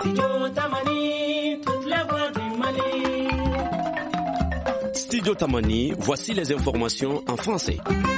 Studio Tamani, toute la voix du Mali. Studio Tamani, voici les informations en français.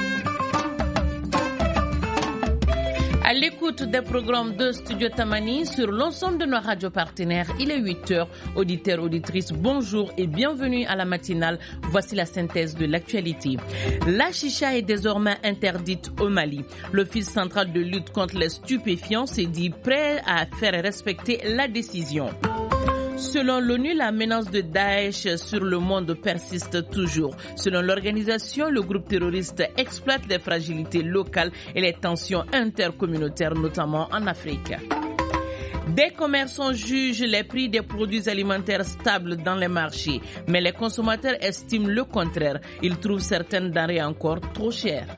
À l'écoute des programmes de Studio Tamani sur l'ensemble de nos radios partenaires, il est 8h. Auditeurs, auditrices, bonjour et bienvenue à la matinale. Voici la synthèse de l'actualité. La chicha est désormais interdite au Mali. L'Office central de lutte contre les stupéfiants s'est dit prêt à faire respecter la décision. Selon l'ONU, la menace de Daesh sur le monde persiste toujours. Selon l'organisation, le groupe terroriste exploite les fragilités locales et les tensions intercommunautaires, notamment en Afrique. Des commerçants jugent les prix des produits alimentaires stables dans les marchés, mais les consommateurs estiment le contraire. Ils trouvent certaines denrées encore trop chères.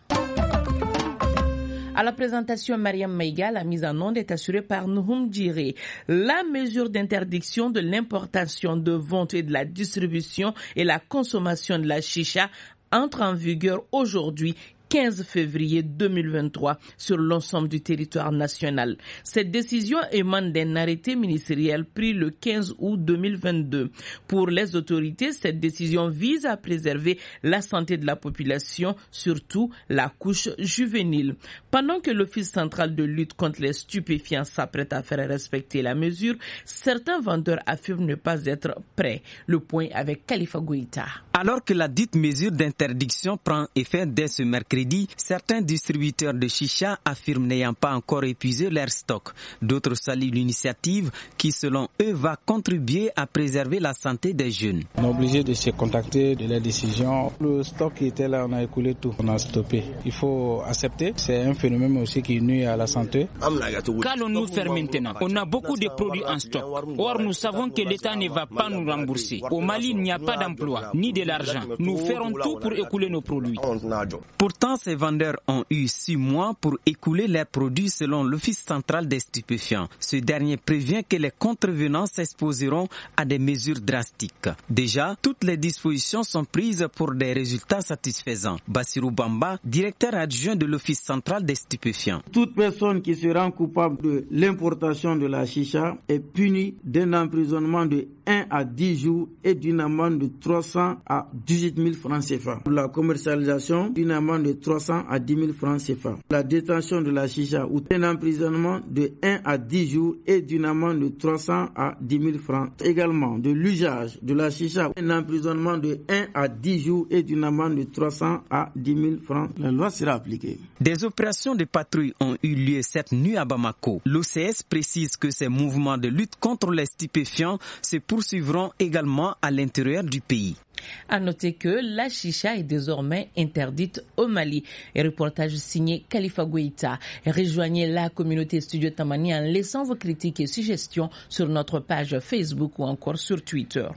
À la présentation, Mariam Maïga, la mise en onde est assurée par Nouhoum Djiré. La mesure d'interdiction de l'importation, de vente et de la distribution et la consommation de la chicha entre en vigueur aujourd'hui, 15 février 2023 sur l'ensemble du territoire national. Cette décision émane d'un arrêté ministériel pris le 15 août 2022. Pour les autorités, cette décision vise à préserver la santé de la population, surtout la couche juvénile. Pendant que l'Office central de lutte contre les stupéfiants s'apprête à faire respecter la mesure, certains vendeurs affirment ne pas être prêts. Le point avec Khalifa Goïta. Alors que la dite mesure d'interdiction prend effet dès ce mercredi, certains distributeurs de chicha affirment n'ayant pas encore épuisé leur stock. D'autres saluent l'initiative qui, selon eux, va contribuer à préserver la santé des jeunes. On est obligé de se contacter de la décision. Le stock qui était là, on a écoulé tout, on a stoppé. Il faut accepter. C'est un phénomène aussi qui nuit à la santé. Qu'allons-nous faire maintenant? On a beaucoup de produits en stock. Or, nous savons que l'État ne va pas nous rembourser. Au Mali, il n'y a pas d'emploi, ni de l'argent. Nous ferons tout pour écouler nos produits. Pourtant, ces vendeurs ont eu 6 mois pour écouler leurs produits selon l'Office central des stupéfiants. Ce dernier prévient que les contrevenants s'exposeront à des mesures drastiques. Déjà, toutes les dispositions sont prises pour des résultats satisfaisants. Bassirou Bamba, directeur adjoint de l'Office central des stupéfiants. Toute personne qui se rend coupable de l'importation de la chicha est punie d'un emprisonnement de 1 à 10 jours et d'une amende de 300 à 18 000 francs CFA. Pour la commercialisation, une amende de 300 à 10 000 francs CFA. La détention de la chicha ou un emprisonnement de 1 à 10 jours et d'une amende de 300 à 10 000 francs. Également, de l'usage de la chicha, un emprisonnement de 1 à 10 jours et d'une amende de 300 à 10 000 francs. La loi sera appliquée. Des opérations de patrouille ont eu lieu cette nuit à Bamako. L'OCS précise que ces mouvements de lutte contre les stupéfiants se poursuivront également à l'intérieur du pays. À noter que la chicha est désormais interdite au Mali. Et reportage signé Khalifa Goïta. Rejoignez la communauté Studio Tamani en laissant vos critiques et suggestions sur notre page Facebook ou encore sur Twitter.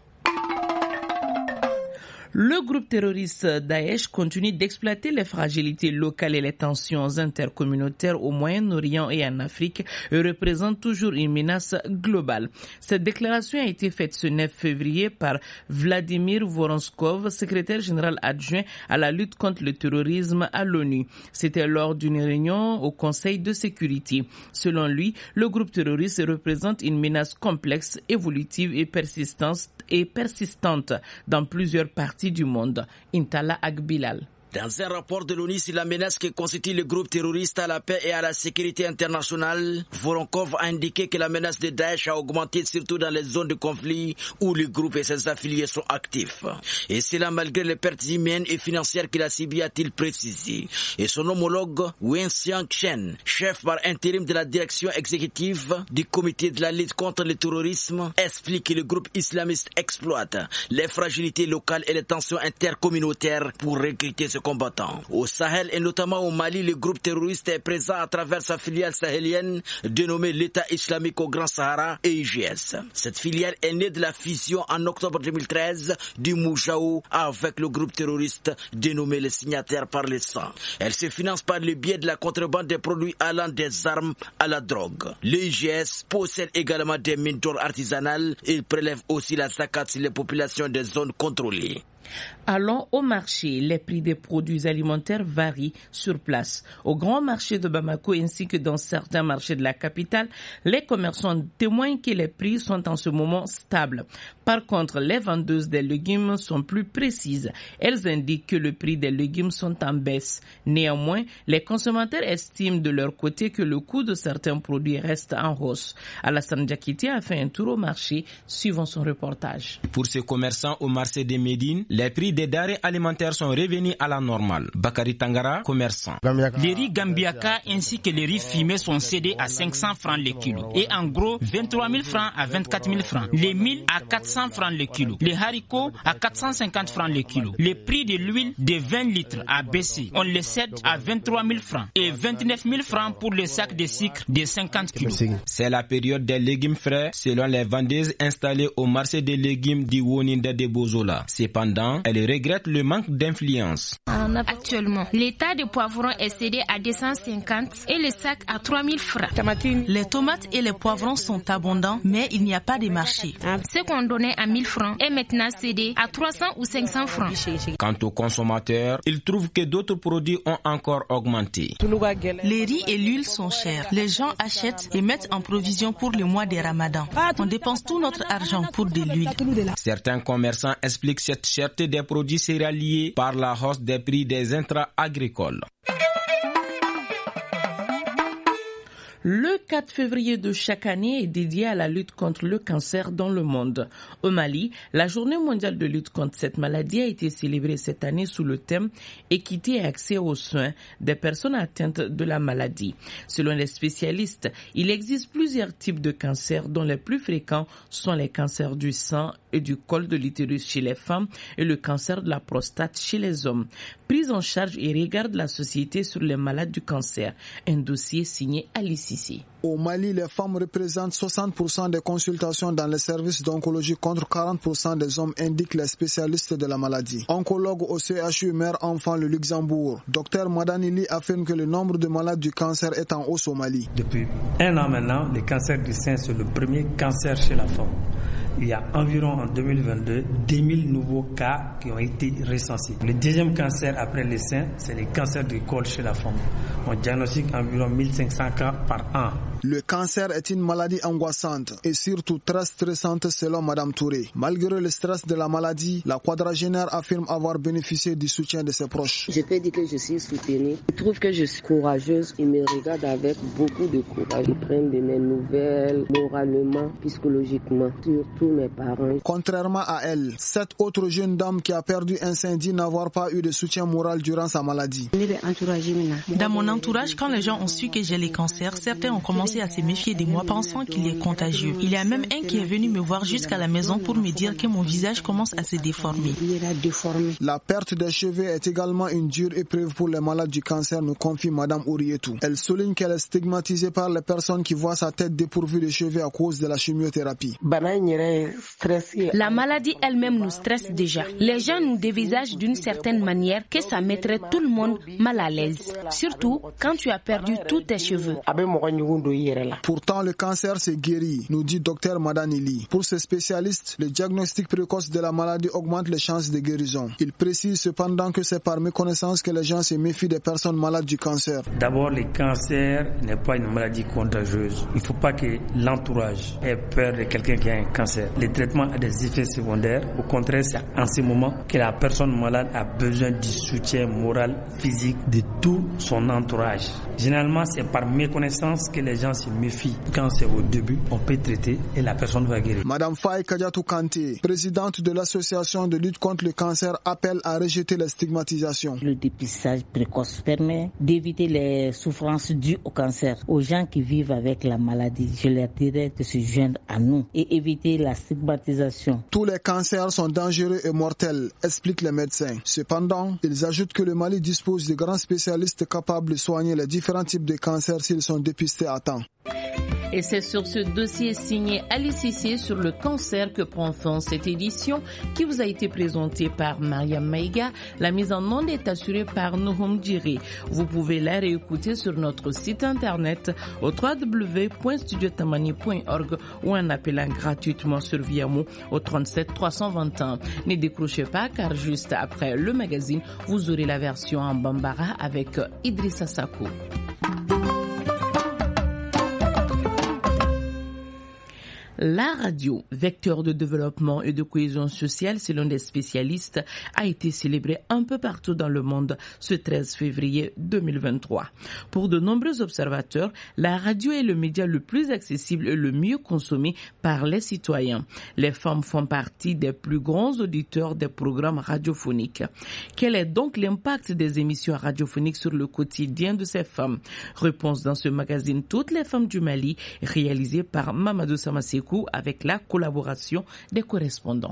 Le groupe terroriste Daesh continue d'exploiter les fragilités locales et les tensions intercommunautaires au Moyen-Orient et en Afrique et représente toujours une menace globale. Cette déclaration a été faite ce 9 février par Vladimir Voronskov, secrétaire général adjoint à la lutte contre le terrorisme à l'ONU. C'était lors d'une réunion au Conseil de sécurité. Selon lui, le groupe terroriste représente une menace complexe, évolutive et persistante dans plusieurs parties du monde. Intala Agbilal. Dans un rapport de l'ONU sur la menace que constitue le groupe terroriste à la paix et à la sécurité internationale, Voronkov a indiqué que la menace de Daesh a augmenté surtout dans les zones de conflit où le groupe et ses affiliés sont actifs. Et cela malgré les pertes humaines et financières qu'il a subies, a-t-il précisé. Et son homologue, Wen Xiangchen, chef par intérim de la direction exécutive du comité de la lutte contre le terrorisme, explique que le groupe islamiste exploite les fragilités locales et les tensions intercommunautaires pour recruter ce combattants. Au Sahel et notamment au Mali, le groupe terroriste est présent à travers sa filiale sahélienne dénommée l'État islamique au Grand Sahara et IGS. Cette filiale est née de la fusion en octobre 2013 du Moujahou avec le groupe terroriste dénommé les Signataires par le sang. Elle se finance par le biais de la contrebande des produits allant des armes à la drogue. L'IGS possède également des mines d'or artisanales et il prélève aussi la zakat sur les populations des zones contrôlées. Allons au marché. Les prix des produits alimentaires varient sur place. Au grand marché de Bamako ainsi que dans certains marchés de la capitale, les commerçants témoignent que les prix sont en ce moment stables. Par contre, les vendeuses des légumes sont plus précises. Elles indiquent que le prix des légumes sont en baisse. Néanmoins, les consommateurs estiment de leur côté que le coût de certains produits reste en hausse. Alassane Diakité a fait un tour au marché, suivant son reportage. Pour ces commerçants au marché de Médine, les prix des denrées alimentaires sont revenus à la normale. Bakary Tangara, commerçant. Les riz Gambiaka ainsi que les riz fumés sont cédés à 500 francs le kilo. Et en gros, 23 000 francs à 24 000 francs. Les mils à 400 francs le kilo. Les haricots à 450 francs le kilo. Les prix de l'huile de 20 litres a baissé. On les cède à 23 000 francs. Et 29 000 francs pour le sac de sucre de 50 kilos. C'est la période des légumes frais selon les vendeuses installées au marché des légumes d'Iwoninda de Bozola. Cependant, elles regrettent le manque d'influence. Actuellement, l'état de poivrons est cédé à 250 et le sac à 3 000 francs. Les tomates et les poivrons sont abondants, mais il n'y a pas de marché. Ce qu'on donnait à 1000 francs est maintenant cédé à 300 ou 500 francs. Quant aux consommateurs, ils trouvent que d'autres produits ont encore augmenté. Les riz et l'huile sont chers. Les gens achètent et mettent en provision pour le mois de Ramadan. On dépense tout notre argent pour de l'huile. Certains commerçants expliquent cette cherté des produits céréaliers par la hausse des prix des intrants agricoles. Le 4 février de chaque année est dédié à la lutte contre le cancer dans le monde. Au Mali, la journée mondiale de lutte contre cette maladie a été célébrée cette année sous le thème « Équité et accès aux soins des personnes atteintes de la maladie ». Selon les spécialistes, il existe plusieurs types de cancers dont les plus fréquents sont les cancers du sang et du col de l'utérus chez les femmes et le cancer de la prostate chez les hommes. Prise en charge et regard de la société sur les malades du cancer. Un dossier signé Alice Sissi. Au Mali, les femmes représentent 60% des consultations dans les services d'oncologie contre 40% des hommes, indiquent les spécialistes de la maladie. Oncologue au CHU Mère-Enfant le Luxembourg, Dr Madanili affirme que le nombre de malades du cancer est en hausse au Mali. Depuis un an maintenant, le cancer du sein, c'est le premier cancer chez la femme. Il y a environ en 2022 2000 nouveaux cas qui ont été recensés. Le deuxième cancer après le sein, c'est le cancer du col chez la femme. On diagnostique environ 1500 cas par an. Le cancer est une maladie angoissante et surtout très stressante selon Madame Touré. Malgré le stress de la maladie, la quadragénaire affirme avoir bénéficié du soutien de ses proches. Je peux dire que je suis soutenue. Je trouve que je suis courageuse. Ils me regardent avec beaucoup de courage. Ils prennent de mes nouvelles moralement, psychologiquement, surtout mes parents. Contrairement à elle, cette autre jeune dame qui a perdu un sein dit n'avoir pas eu de soutien moral durant sa maladie. Dans mon entourage, quand les gens ont su que j'ai les cancers, certains ont commencé à se méfier de moi pensant qu'il est contagieux. Il y a même un qui est venu me voir jusqu'à la maison pour me dire que mon visage commence à se déformer. La perte des cheveux est également une dure épreuve pour les malades du cancer, nous confie Madame Ourietou. Elle souligne qu'elle est stigmatisée par les personnes qui voient sa tête dépourvue de cheveux à cause de la chimiothérapie. La maladie elle-même nous stresse déjà. Les gens nous dévisagent d'une certaine manière que ça mettrait tout le monde mal à l'aise. Surtout quand tu as perdu tous tes cheveux. Pourtant, le cancer s'est guéri, nous dit Dr Madanili. Pour ce spécialiste, le diagnostic précoce de la maladie augmente les chances de guérison. Il précise cependant que c'est par méconnaissance que les gens se méfient des personnes malades du cancer. D'abord, le cancer n'est pas une maladie contagieuse. Il ne faut pas que l'entourage ait peur de quelqu'un qui a un cancer. Le traitement a des effets secondaires. Au contraire, c'est en ce moment que la personne malade a besoin du soutien moral, physique de tout son entourage. Généralement, c'est par méconnaissance que les gens se méfient. Quand c'est au début, on peut traiter et la personne va guérir. Madame Faye Kadiatou Kanté, présidente de l'association de lutte contre le cancer, appelle à rejeter les stigmatisations. Le dépistage précoce permet d'éviter les souffrances dues au cancer. Aux gens qui vivent avec la maladie, je leur dirais de se joindre à nous et éviter la stigmatisation. Tous les cancers sont dangereux et mortels, expliquent les médecins. Cependant, ils ajoutent que le Mali dispose de grands spécialistes capables de soigner les différents types de cancers s'ils sont dépistés à temps. Et c'est sur ce dossier signé Ali Cissé sur le cancer que prend fin cette édition qui vous a été présentée par Mariam Maïga. La mise en onde est assurée par Nohom Djiri. Vous pouvez la réécouter sur notre site internet au www.studiotamani.org ou en appelant gratuitement sur Viamo au 37 321. Ne décrochez pas car juste après le magazine, vous aurez la version en Bambara avec Idrissa Sakou. La radio, vecteur de développement et de cohésion sociale selon des spécialistes, a été célébrée un peu partout dans le monde ce 13 février 2023. Pour de nombreux observateurs, la radio est le média le plus accessible et le mieux consommé par les citoyens. Les femmes font partie des plus grands auditeurs des programmes radiophoniques. Quel est donc l'impact des émissions radiophoniques sur le quotidien de ces femmes? Réponse dans ce magazine Toutes les femmes du Mali, réalisé par Mamadou Samasekou avec la collaboration des correspondants.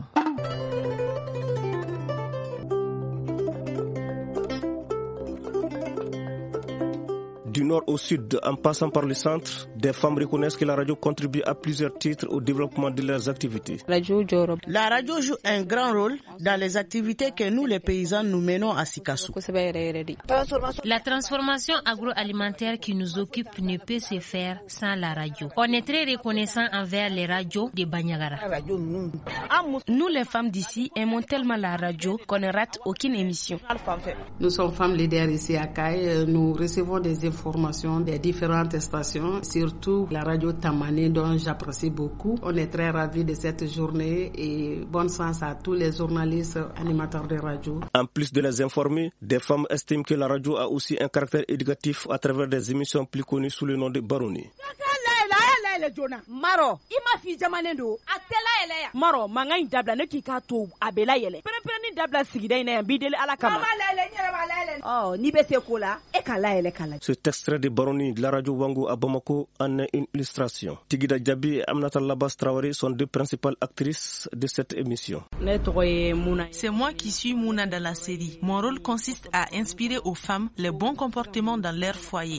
Du nord au sud, en passant par le centre, des femmes reconnaissent que la radio contribue à plusieurs titres au développement de leurs activités. La radio joue un grand rôle dans les activités que nous, les paysans, nous menons à Sikassou. La transformation agroalimentaire qui nous occupe ne peut se faire sans la radio. On est très reconnaissant envers les radios de Banyagara. Nous, les femmes d'ici, aimons tellement la radio qu'on ne rate aucune émission. Nous sommes femmes leaders ici à Kaye. Nous recevons des informations des différentes stations, surtout la radio Tamani dont j'apprécie beaucoup. On est très ravis de cette journée et bonne chance à tous les journalistes, animateurs de radio. En plus de les informer, des femmes estiment que la radio a aussi un caractère éducatif à travers des émissions plus connues sous le nom de Baroni. Maro, ima fi jamanendo, atela eleya. Maro, manga indabla ne kika to abela yele. Pere dabla sigida ina bidele ala kama. Oh, ni bese kola, e kala ele kala. Cet extrait de Baroni de la radio Wango à Bamako en est une illustration. Tigida Djabi et Aminata Labas Traoré sont deux principales actrices de cette émission. C'est moi qui suis Mouna dans la série. Mon rôle consiste à inspirer aux femmes les bons comportements dans leur foyer.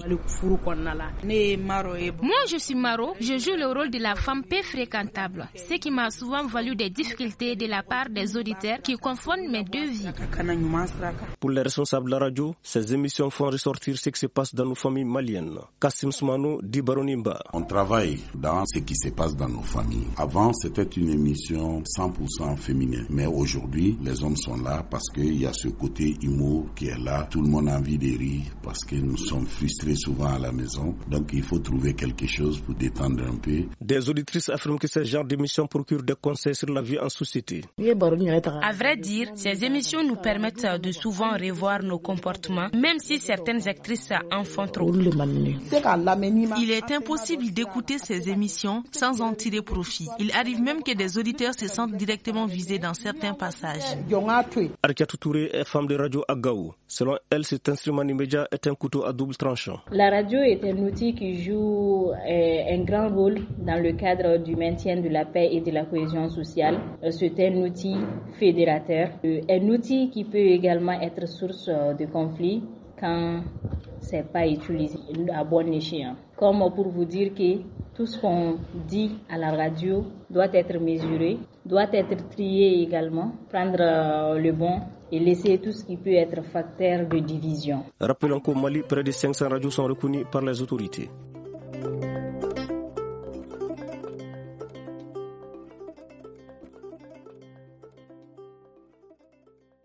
Moi, je suis Maro. Je joue le rôle de la femme peu fréquentable, ce qui m'a souvent valu des difficultés de la part des auditeurs qui confondent mes deux vies. Pour les responsables de la radio, ces émissions font ressortir ce qui se passe dans nos familles maliennes. Kassim Soumano dit Baronimba. On travaille dans ce qui se passe dans nos familles. Avant, c'était une émission 100% féminin. Mais aujourd'hui, les hommes sont là parce qu'il y a ce côté humour qui est là. Tout le monde a envie de rire parce que nous sommes frustrés souvent à la maison. Donc il faut trouver quelque chose pour détendre un peu. Des auditrices affirment que ce genre d'émission procure des conseils sur la vie en société. À vrai dire, ces émissions nous permettent de souvent revoir nos comportements, même si certaines actrices en font trop. Il est impossible d'écouter ces émissions sans en tirer profit. Il arrive même que des auditeurs se sentent directement visés dans certains passages. Arkiatou Touré est femme de radio à Gao. Selon elle, cet instrument immédiat est un couteau à double tranchant. La radio est un outil qui joue un grand rôle dans le cadre du maintien de la paix et de la cohésion sociale. C'est un outil fédérateur, un outil qui peut également être source de conflits quand c'est pas utilisé à bon escient. Comme pour vous dire que tout ce qu'on dit à la radio doit être mesuré, doit être trié également, prendre le bon et laisser tout ce qui peut être facteur de division. Rappelons qu'au Mali, près de 500 radios sont reconnues par les autorités.